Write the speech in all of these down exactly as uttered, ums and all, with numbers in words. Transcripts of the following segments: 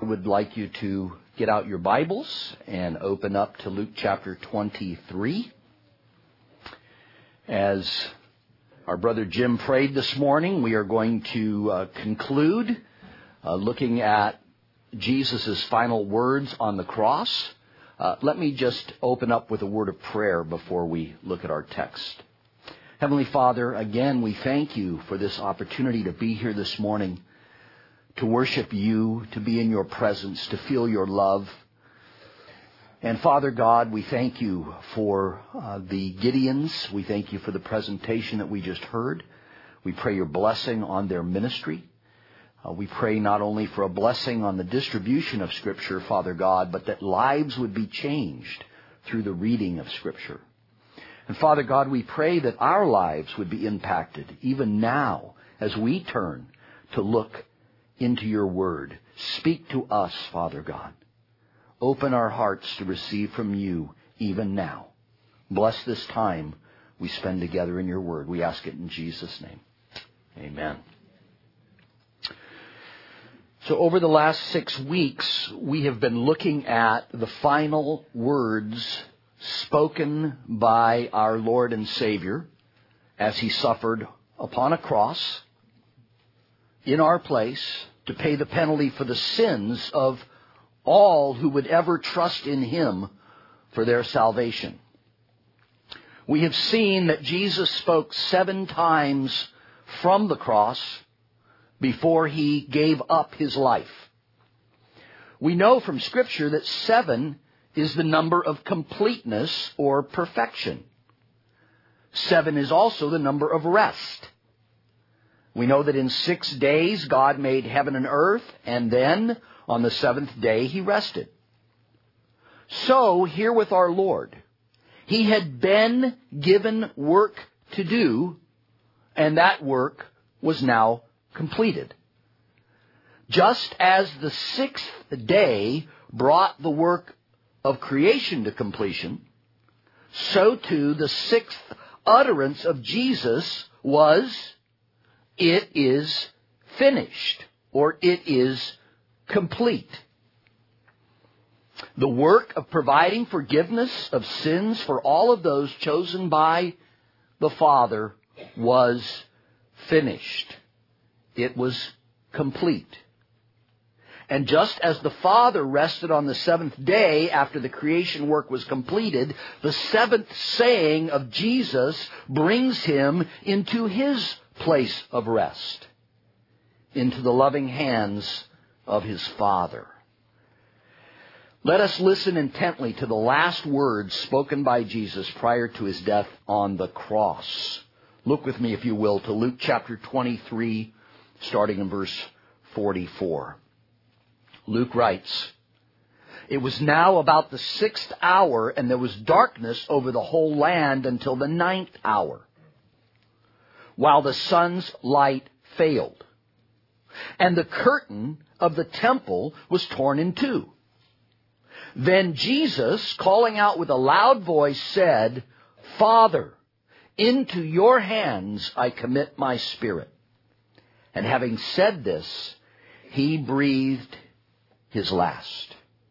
would like you to get out your Bibles and open up to Luke chapter twenty-three. As our brother Jim prayed this morning, we are going to uh, conclude uh, looking at Jesus' final words on the cross. Uh, let me just open up with a word of prayer before we look at our text. Heavenly Father, again, we thank you for this opportunity to be here this morning, to worship you, to be in your presence, to feel your love. And Father God, we thank you for uh, the Gideons. We thank you for the presentation that we just heard. We pray your blessing on their ministry. Uh, we pray not only for a blessing on the distribution of Scripture, Father God, but that lives would be changed through the reading of Scripture. And Father God, we pray that our lives would be impacted even now as we turn to look into your word. Speak to us, Father God. Open our hearts to receive from you even now. Bless this time we spend together in your word. We ask it in Jesus' name. Amen. So over the last six weeks, we have been looking at the final words spoken by our Lord and Savior as he suffered upon a cross in our place to pay the penalty for the sins of all who would ever trust in him for their salvation. We have seen that Jesus spoke seven times from the cross before he gave up his life. We know from Scripture that seven is the number of completeness or perfection. Seven is also the number of rest. We know that in six days God made heaven and earth, and then on the seventh day he rested. So here with our Lord, he had been given work to do, and that work was now completed. Just as the sixth day brought the work of creation to completion, so too the sixth utterance of Jesus was, "It is finished," or "It is complete." The work of providing forgiveness of sins for all of those chosen by the Father was finished. It was complete. And just as the Father rested on the seventh day after the creation work was completed, the seventh saying of Jesus brings him into his place of rest, into the loving hands of his Father. Let us listen intently to the last words spoken by Jesus prior to his death on the cross. Look with me, if you will, to Luke chapter twenty-three, starting in verse forty-four. Luke writes, "It was now about the sixth hour, and there was darkness over the whole land until the ninth hour, while the sun's light failed. And the curtain of the temple was torn in two. Then Jesus, calling out with a loud voice, said, 'Father, into your hands I commit my spirit.' And having said this, he breathed his last."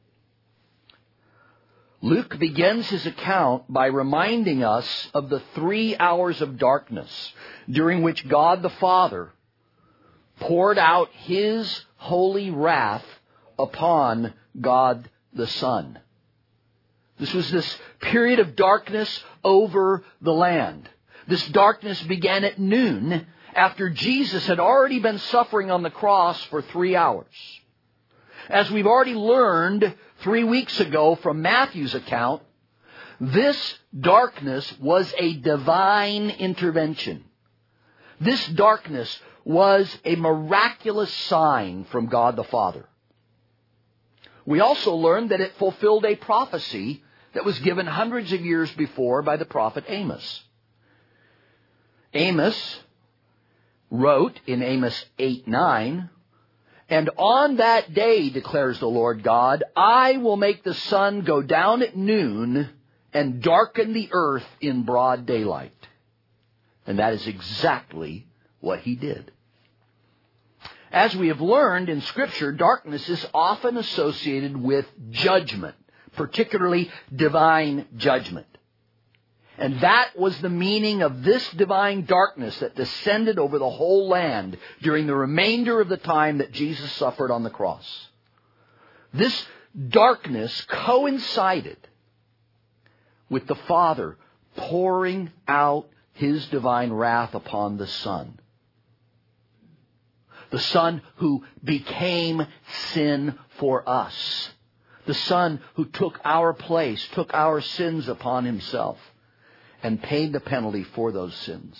Luke begins his account by reminding us of the three hours of darkness during which God the Father poured out his holy wrath upon God the Son. This was this period of darkness over the land. This darkness began at noon after Jesus had already been suffering on the cross for three hours. As we've already learned three weeks ago from Matthew's account, this darkness was a divine intervention. This darkness was a miraculous sign from God the Father. We also learned that it fulfilled a prophecy that was given hundreds of years before by the prophet Amos. Amos wrote in Amos eight nine, "And on that day, declares the Lord God, I will make the sun go down at noon and darken the earth in broad daylight." And that is exactly what he did. As we have learned in Scripture, darkness is often associated with judgment, particularly divine judgment. And that was the meaning of this divine darkness that descended over the whole land during the remainder of the time that Jesus suffered on the cross. This darkness coincided with the Father pouring out His divine wrath upon the Son. The Son who became sin for us. The Son who took our place, took our sins upon Himself, and paid the penalty for those sins.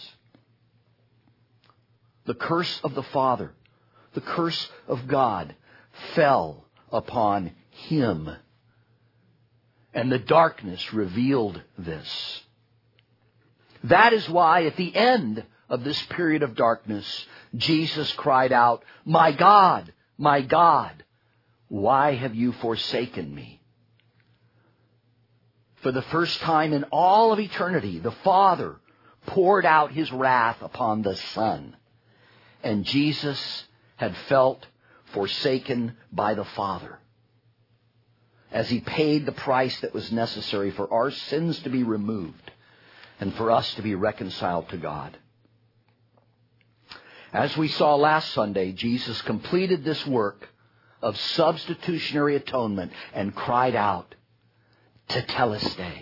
The curse of the Father, the curse of God, fell upon Him. And the darkness revealed this. That is why at the end of this period of darkness, Jesus cried out, "My God, my God, why have you forsaken me?" For the first time in all of eternity, the Father poured out His wrath upon the Son. And Jesus had felt forsaken by the Father as He paid the price that was necessary for our sins to be removed and for us to be reconciled to God. As we saw last Sunday, Jesus completed this work of substitutionary atonement and cried out, "Tetelestai."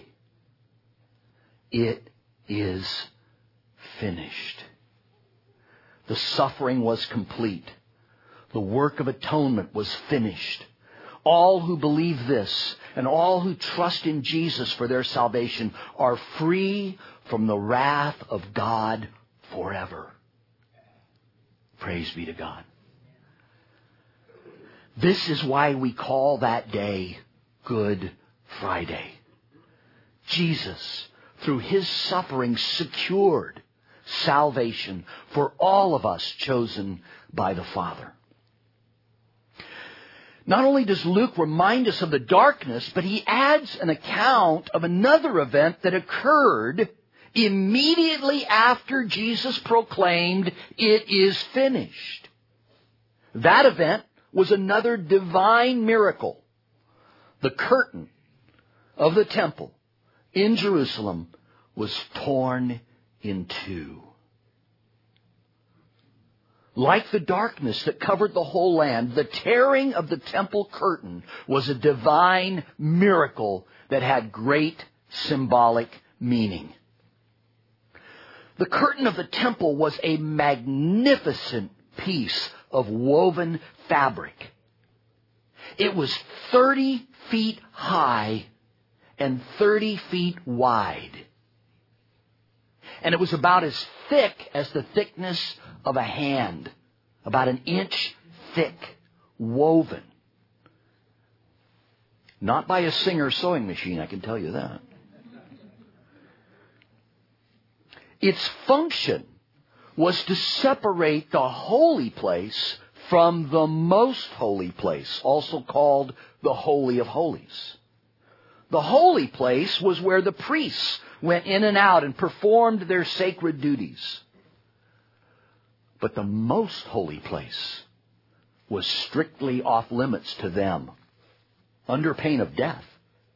It is finished. The suffering was complete. The work of atonement was finished. All who believe this and all who trust in Jesus for their salvation are free from the wrath of God forever. Praise be to God. This is why we call that day Good Friday. Jesus, through His suffering, secured salvation for all of us chosen by the Father. Not only does Luke remind us of the darkness, but he adds an account of another event that occurred immediately after Jesus proclaimed, "It is finished." That event was another divine miracle. The curtain of the temple in Jerusalem was torn in two. Like the darkness that covered the whole land, the tearing of the temple curtain was a divine miracle that had great symbolic meaning. The curtain of the temple was a magnificent piece of woven fabric. It was thirty feet high and thirty feet wide. And it was about as thick as the thickness of a hand, about an inch thick, woven. Not by a Singer sewing machine, I can tell you that. Its function was to separate the holy place from the most holy place, also called the Holy of Holies. The holy place was where the priests went in and out and performed their sacred duties. But the most holy place was strictly off limits to them, under pain of death.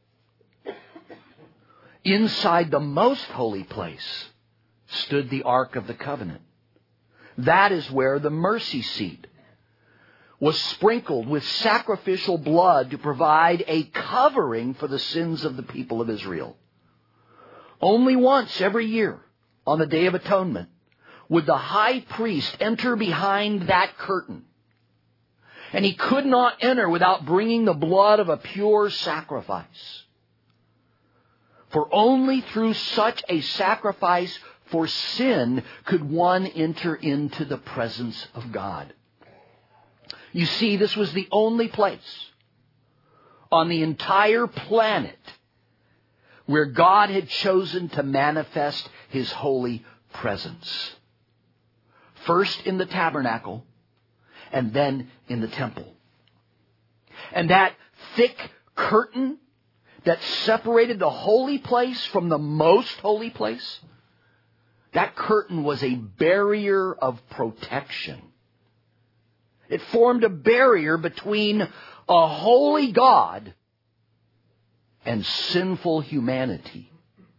Inside the most holy place stood the Ark of the Covenant. That is where the mercy seat was sprinkled with sacrificial blood to provide a covering for the sins of the people of Israel. Only once every year, on the Day of Atonement, would the high priest enter behind that curtain. And he could not enter without bringing the blood of a pure sacrifice. For only through such a sacrifice for sin could one enter into the presence of God. You see, this was the only place on the entire planet where God had chosen to manifest His holy presence. First in the tabernacle, and then in the temple. And that thick curtain that separated the holy place from the most holy place, that curtain was a barrier of protection. It formed a barrier between a holy God and sinful humanity.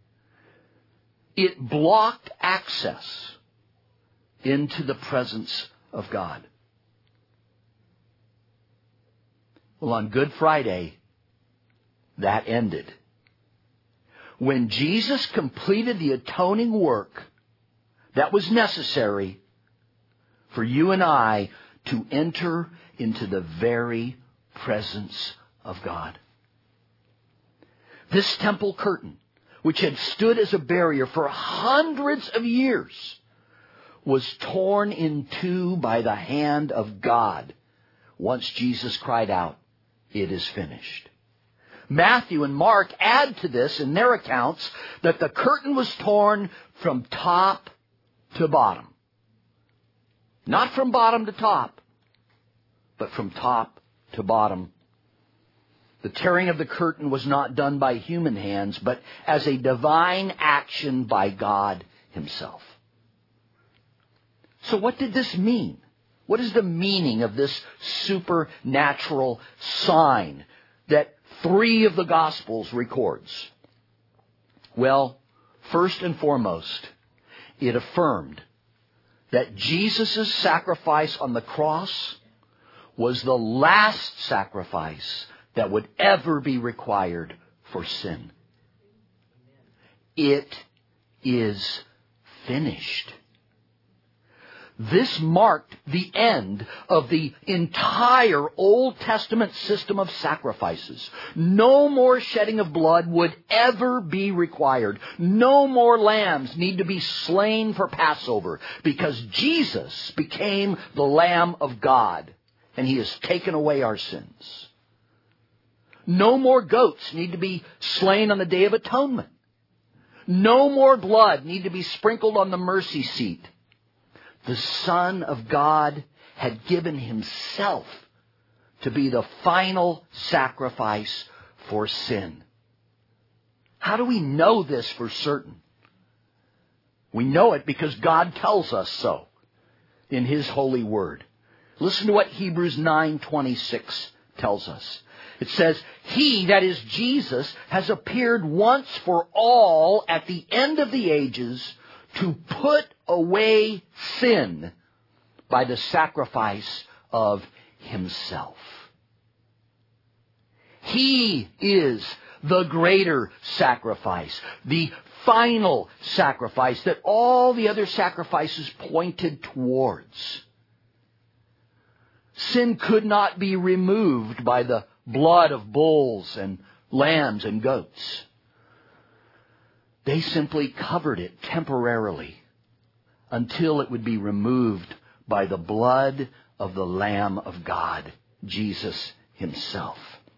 It blocked access into the presence of God. Well, on Good Friday, that ended. When Jesus completed the atoning work that was necessary for you and I to enter into the very presence of God. This temple curtain, which had stood as a barrier for hundreds of years, was torn in two by the hand of God once Jesus cried out, "It is finished." Matthew and Mark add to this in their accounts that the curtain was torn from top to bottom. Not from bottom to top, but from top to bottom. The tearing of the curtain was not done by human hands, but as a divine action by God Himself. So what did this mean? What is the meaning of this supernatural sign that three of the Gospels records? Well, first and foremost, it affirmed that Jesus' sacrifice on the cross was the last sacrifice that would ever be required for sin. It is finished. This marked the end of the entire Old Testament system of sacrifices. No more shedding of blood would ever be required. No more lambs need to be slain for Passover, because Jesus became the Lamb of God, and He has taken away our sins. No more goats need to be slain on the Day of Atonement. No more blood need to be sprinkled on the mercy seat. The Son of God had given Himself to be the final sacrifice for sin. How do we know this for certain? We know it because God tells us so in His holy word. Listen to what Hebrews nine twenty-six tells us. It says, "He," that is Jesus, "has appeared once for all at the end of the ages to put away sin by the sacrifice of Himself." He is the greater sacrifice, the final sacrifice that all the other sacrifices pointed towards. Sin could not be removed by the blood of bulls and lambs and goats. They simply covered it temporarily until it would be removed by the blood of the Lamb of God, Jesus Himself.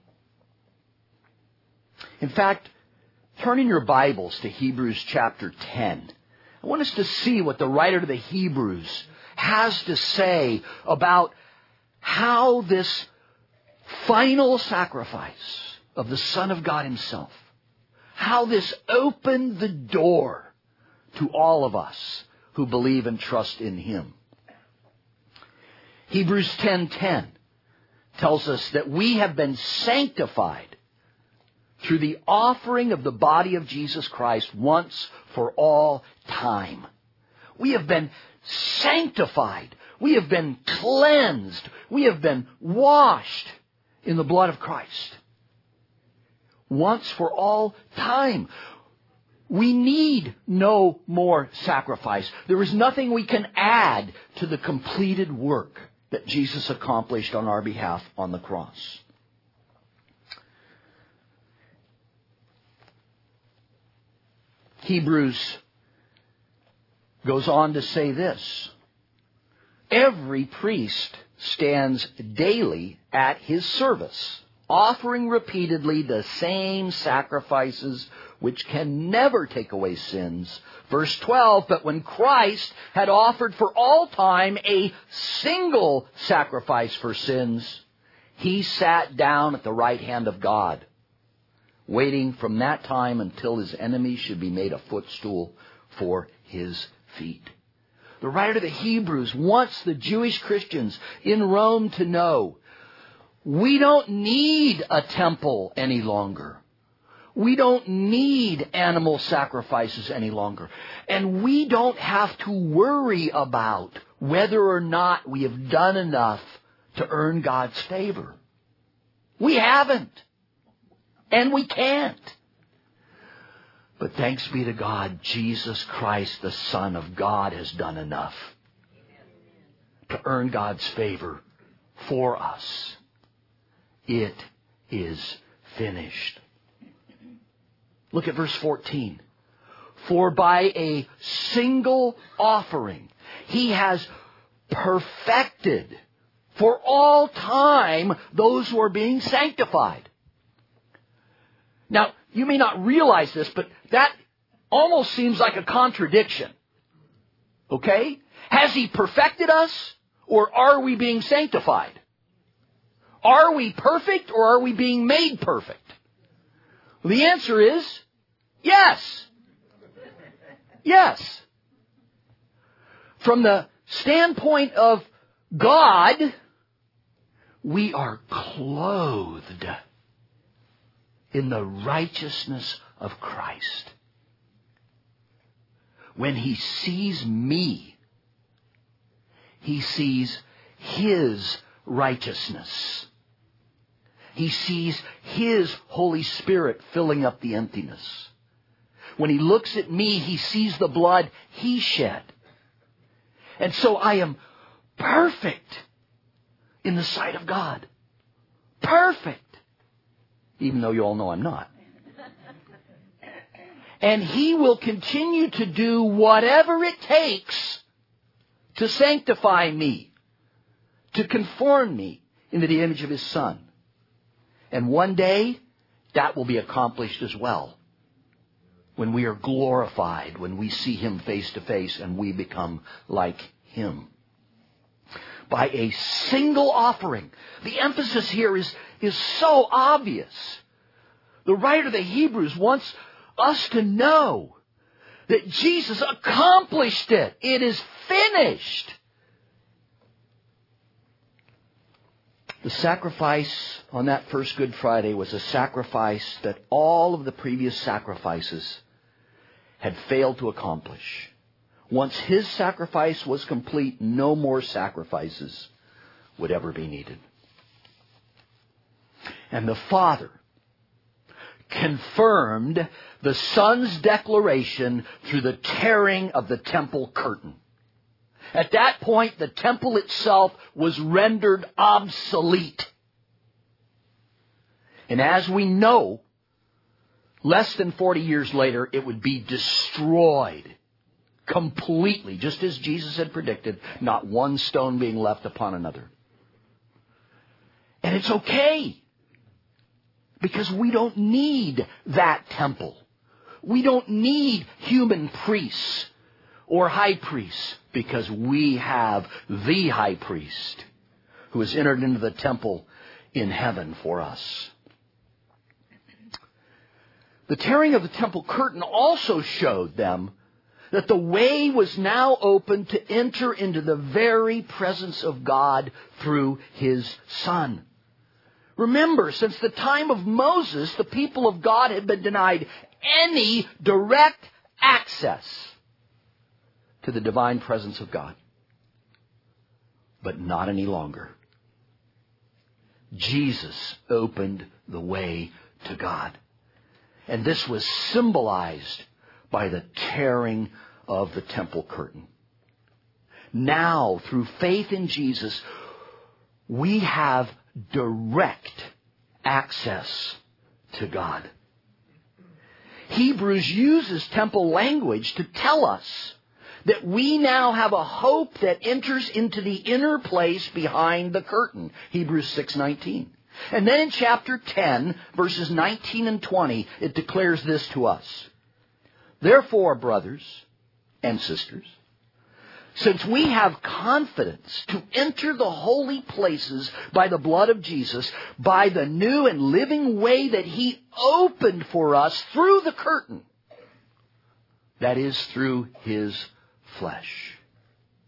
In fact, turn in your Bibles to Hebrews chapter ten. I want us to see what the writer to the Hebrews has to say about how this final sacrifice of the Son of God Himself, how this opened the door to all of us who believe and trust in Him. Hebrews ten ten tells us that we have been sanctified through the offering of the body of Jesus Christ once for all time. We have been sanctified. We have been cleansed. We have been washed in the blood of Christ. Once for all time. We need no more sacrifice. There is nothing we can add to the completed work that Jesus accomplished on our behalf on the cross. Hebrews goes on to say this: every priest stands daily at his service, offering repeatedly the same sacrifices which can never take away sins. Verse twelve, but when Christ had offered for all time a single sacrifice for sins, He sat down at the right hand of God, waiting from that time until His enemies should be made a footstool for His feet. the writer of the Hebrews wants the Jewish Christians in Rome to know, we don't need a temple any longer. We don't need animal sacrifices any longer. And we don't have to worry about whether or not we have done enough to earn God's favor. We haven't. And we can't. But thanks be to God, Jesus Christ, the Son of God, has done enough to earn God's favor for us. It is finished. Look at verse fourteen. For by a single offering He has perfected for all time those who are being sanctified. Now, you may not realize this, but that almost seems like a contradiction. Okay? Has He perfected us, or are we being sanctified? Are we perfect, or are we being made perfect? Well, the answer is yes. Yes. From the standpoint of God, we are clothed in the righteousness of Christ. When He sees me, He sees His righteousness. He sees His Holy Spirit filling up the emptiness. When He looks at me, He sees the blood He shed. And so I am perfect in the sight of God. Perfect. Even though you all know I'm not. And He will continue to do whatever it takes to sanctify me, to conform me into the image of His Son. And one day, that will be accomplished as well. When we are glorified, when we see Him face to face and we become like Him. By a single offering. The emphasis here is, is so obvious. The writer of the Hebrews wants us to know that Jesus accomplished it. It is finished. The sacrifice on that first Good Friday was a sacrifice that all of the previous sacrifices had failed to accomplish. Once His sacrifice was complete, no more sacrifices would ever be needed. And the Father confirmed the Son's declaration through the tearing of the temple curtain. At that point, the temple itself was rendered obsolete. And as we know, less than forty years later, it would be destroyed completely, just as Jesus had predicted, not one stone being left upon another. And it's okay, because we don't need that temple. We don't need human priests or high priests, because we have the high priest who has entered into the temple in heaven for us. The tearing of the temple curtain also showed them that the way was now open to enter into the very presence of God through His Son. Remember, since the time of Moses, the people of God had been denied any direct access to the divine presence of God. But not any longer. Jesus opened the way to God. And this was symbolized by the tearing of the temple curtain. Now, through faith in Jesus, we have direct access to God. Hebrews uses temple language to tell us that we now have a hope that enters into the inner place behind the curtain. Hebrews six nineteen. And then in chapter ten, verses nineteen and twenty, it declares this to us. Therefore, brothers and sisters, since we have confidence to enter the holy places by the blood of Jesus, by the new and living way that He opened for us through the curtain, that is, through His flesh.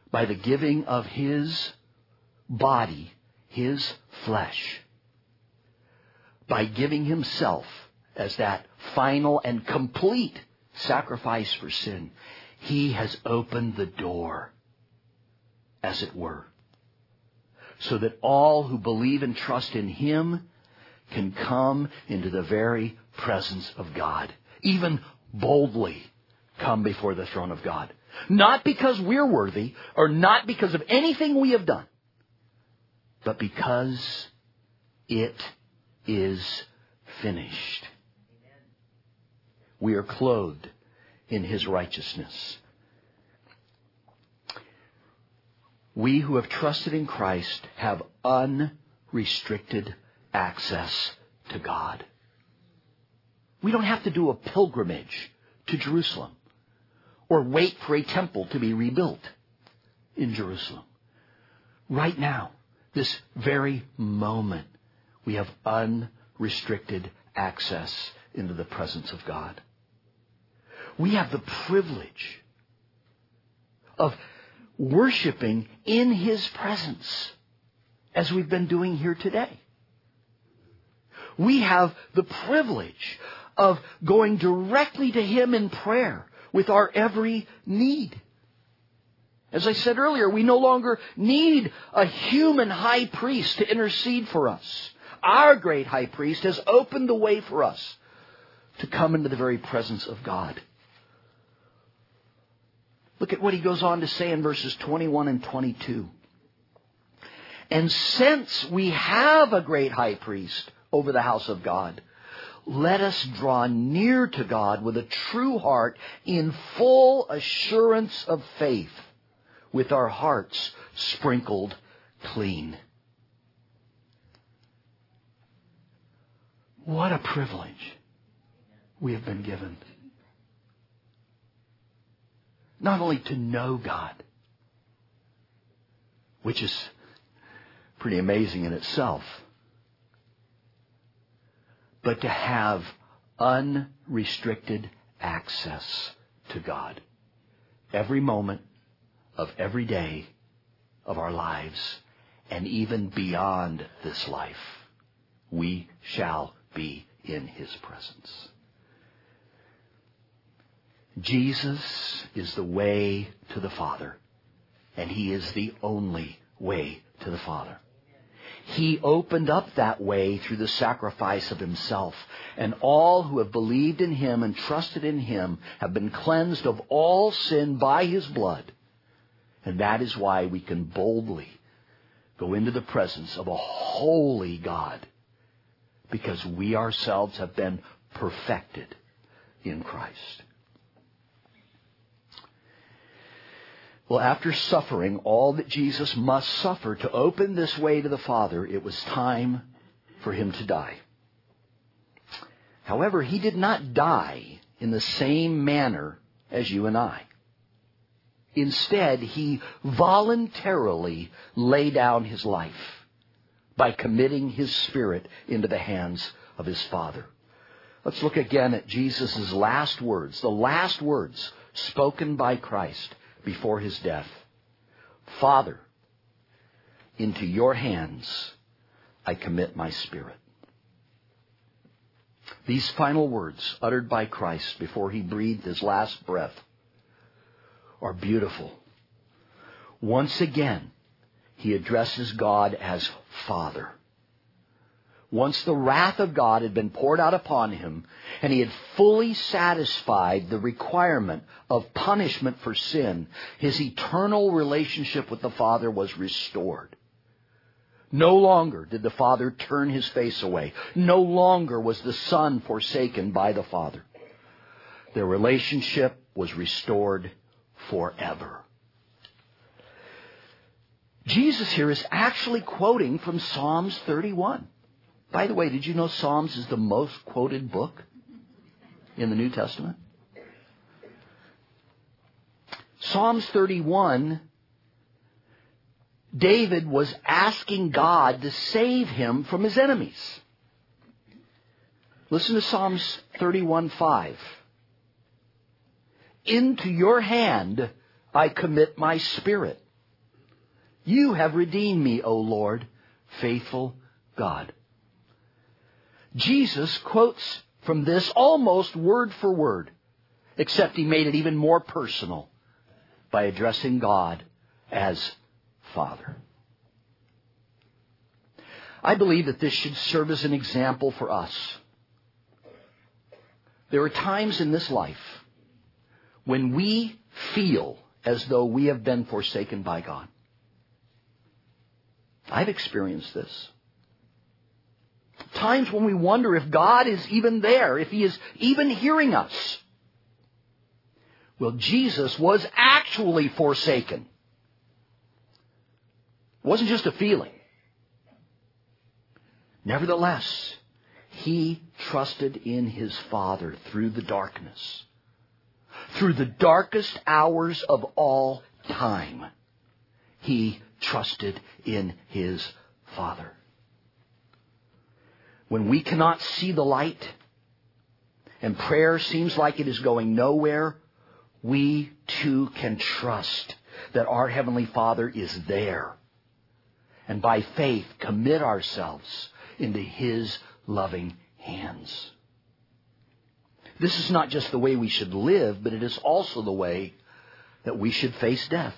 by the giving of His body, His flesh, by giving Himself as that final and complete sacrifice for sin, He has opened the door, as it were, so that all who believe and trust in Him can come into the very presence of God, even boldly come before the throne of God. Not because we're worthy, or not because of anything we have done, but because it is finished. We are clothed in His righteousness. We who have trusted in Christ have unrestricted access to God. We don't have to do a pilgrimage to Jerusalem or wait for a temple to be rebuilt in Jerusalem. Right now, this very moment, we have unrestricted access into the presence of God. We have the privilege of worshiping in His presence, as we've been doing here today. We have the privilege of going directly to Him in prayer with our every need. As I said earlier, we no longer need a human high priest to intercede for us. Our great high priest has opened the way for us to come into the very presence of God. Look at what he goes on to say in verses twenty-one and twenty-two. And since we have a great high priest over the house of God, let us draw near to God with a true heart in full assurance of faith, with our hearts sprinkled clean. What a privilege we have been given. Not only to know God, which is pretty amazing in itself, but to have unrestricted access to God every moment of every day of our lives, and even beyond this life, we shall be in His presence. Jesus is the way to the Father, and He is the only way to the Father. He opened up that way through the sacrifice of Himself, and all who have believed in Him and trusted in Him have been cleansed of all sin by His blood. And that is why we can boldly go into the presence of a holy God, because we ourselves have been perfected in Christ. Well, after suffering all that Jesus must suffer to open this way to the Father, it was time for Him to die. However, He did not die in the same manner as you and I. Instead, He voluntarily laid down His life by committing His Spirit into the hands of His Father. Let's look again at Jesus' last words, the last words spoken by Christ before His death. Father, into your hands I commit my spirit. These final words uttered by Christ before He breathed His last breath are beautiful. Once again, He addresses God as Father. Once the wrath of God had been poured out upon Him, and He had fully satisfied the requirement of punishment for sin, His eternal relationship with the Father was restored. No longer did the Father turn His face away. No longer was the Son forsaken by the Father. Their relationship was restored forever. Jesus here is actually quoting from Psalms thirty-one. By the way, did you know Psalms is the most quoted book in the New Testament? Psalms thirty-one, David was asking God to save him from his enemies. Listen to Psalms thirty-one five. Into your hand I commit my spirit. You have redeemed me, O Lord, faithful God. Jesus quotes from this almost word for word, except he made it even more personal by addressing God as Father. I believe that this should serve as an example for us. There are times in this life when we feel as though we have been forsaken by God. I've experienced this. Times when we wonder if God is even there, if He is even hearing us. Well, Jesus was actually forsaken. It wasn't just a feeling. Nevertheless, He trusted in His Father through the darkness. Through the darkest hours of all time, He trusted in His Father. When we cannot see the light and prayer seems like it is going nowhere, we too can trust that our Heavenly Father is there. And by faith, commit ourselves into His loving hands. This is not just the way we should live, but it is also the way that we should face death.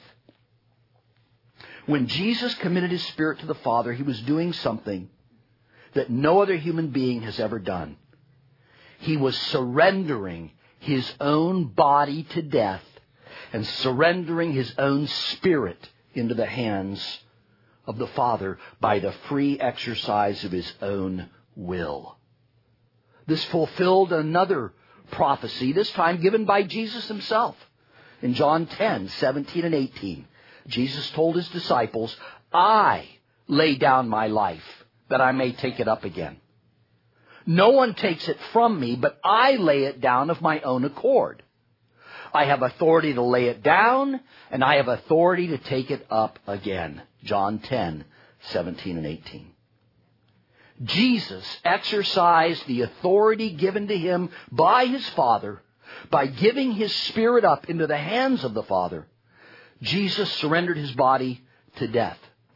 When Jesus committed His Spirit to the Father, He was doing something that no other human being has ever done. He was surrendering His own body to death and surrendering His own spirit into the hands of the Father by the free exercise of His own will. This fulfilled another prophecy, this time given by Jesus Himself. In John ten, seventeen and eighteen, Jesus told His disciples, I lay down my life that I may take it up again. No one takes it from me, but I lay it down of my own accord. I have authority to lay it down, and I have authority to take it up again. John ten, seventeen and eighteen. Jesus exercised the authority given to Him by His Father by giving His Spirit up into the hands of the Father. Jesus surrendered His body to death.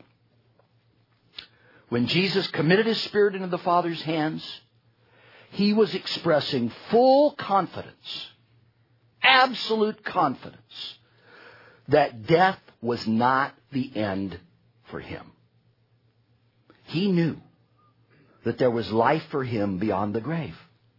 When Jesus committed His Spirit into the Father's hands, He was expressing full confidence, absolute confidence, that death was not the end for Him. He knew that there was life for Him beyond the grave.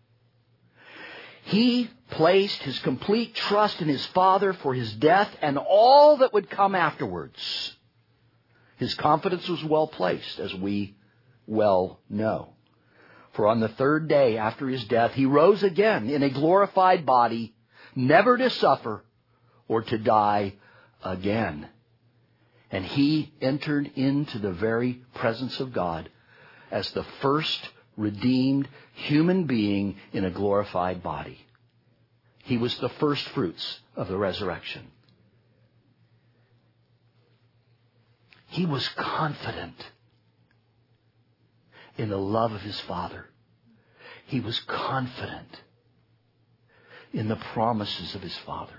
He placed His complete trust in His Father for His death and all that would come afterwards. His confidence was well placed, as we well know. For on the third day after His death, He rose again in a glorified body, never to suffer or to die again. And He entered into the very presence of God as the first redeemed human being in a glorified body. He was the first fruits of the resurrection. He was confident in the love of His Father. He was confident in the promises of His Father.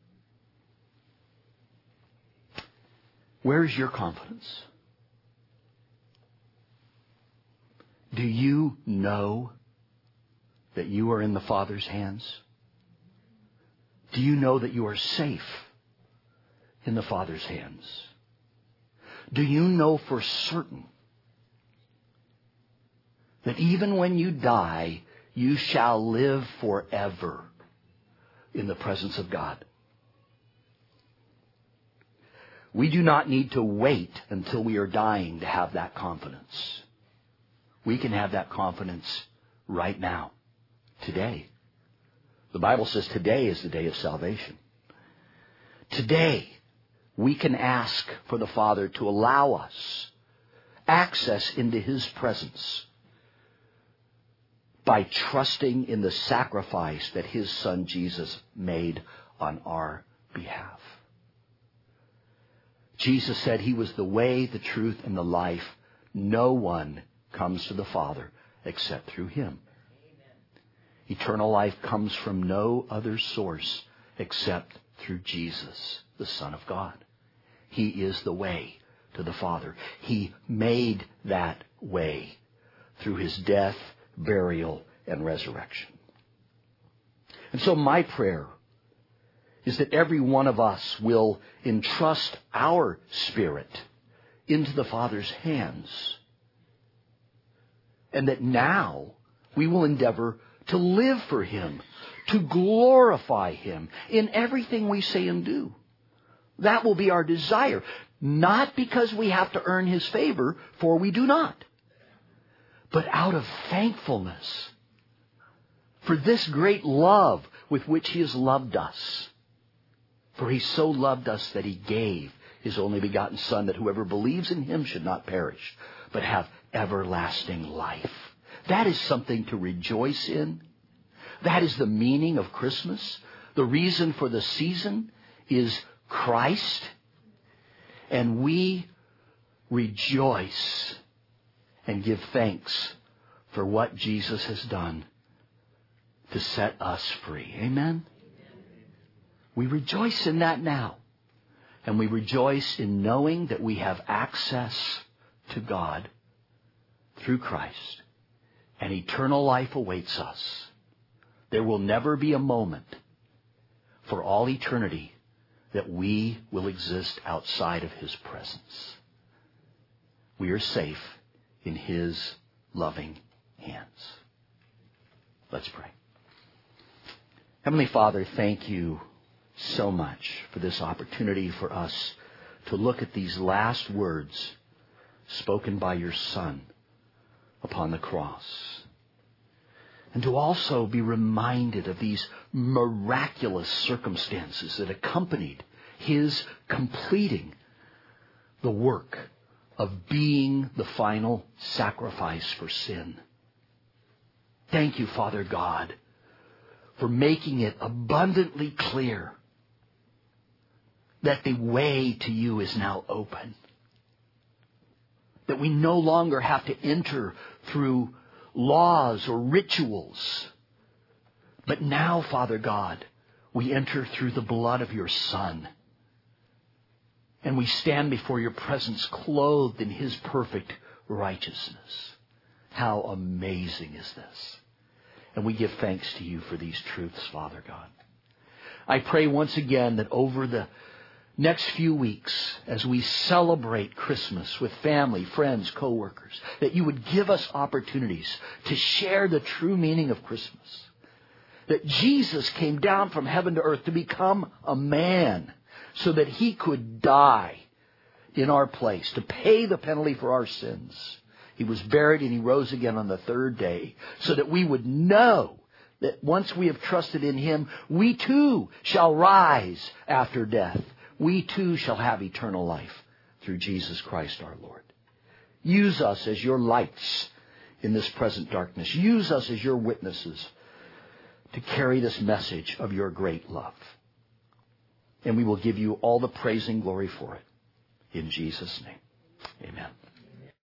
Where is your confidence? Do you know that you are in the Father's hands? Do you know that you are safe in the Father's hands? Do you know for certain that even when you die, you shall live forever in the presence of God? We do not need to wait until we are dying to have that confidence. We can have that confidence right now, today. The Bible says today is the day of salvation. Today, we can ask for the Father to allow us access into His presence by trusting in the sacrifice that His Son Jesus made on our behalf. Jesus said He was the way, the truth, and the life. No one comes to the Father except through Him. Eternal life comes from no other source except through Jesus, the Son of God. He is the way to the Father. He made that way through his death, burial, and resurrection. And so my prayer is that every one of us will entrust our spirit into the Father's hands. And that now we will endeavor to live for him, to glorify him in everything we say and do. That will be our desire. Not because we have to earn his favor, for we do not. But out of thankfulness for this great love with which he has loved us. For he so loved us that he gave his only begotten Son, that whoever believes in him should not perish, but have everlasting life. That is something to rejoice in. That is the meaning of Christmas. The reason for the season is Christ. And we rejoice and give thanks for what Jesus has done to set us free. Amen? We rejoice in that now. And we rejoice in knowing that we have access to God through Christ. And eternal life awaits us. There will never be a moment for all eternity that we will exist outside of his presence. We are safe in his loving hands. Let's pray. Heavenly Father, thank you so much for this opportunity for us to look at these last words spoken by your Son upon the cross. And to also be reminded of these miraculous circumstances that accompanied his completing the work of being the final sacrifice for sin. Thank you, Father God, for making it abundantly clear that the way to you is now open. That we no longer have to enter through laws or rituals. But now, Father God, we enter through the blood of your Son. And we stand before your presence clothed in his perfect righteousness. How amazing is this? And we give thanks to you for these truths, Father God. I pray once again that over the next few weeks, as we celebrate Christmas with family, friends, co-workers, that you would give us opportunities to share the true meaning of Christmas. That Jesus came down from heaven to earth to become a man so that he could die in our place, to pay the penalty for our sins. He was buried and he rose again on the third day so that we would know that once we have trusted in him, we too shall rise after death. We too shall have eternal life through Jesus Christ our Lord. Use us as your lights in this present darkness. Use us as your witnesses to carry this message of your great love. And we will give you all the praise and glory for it. In Jesus' name, amen.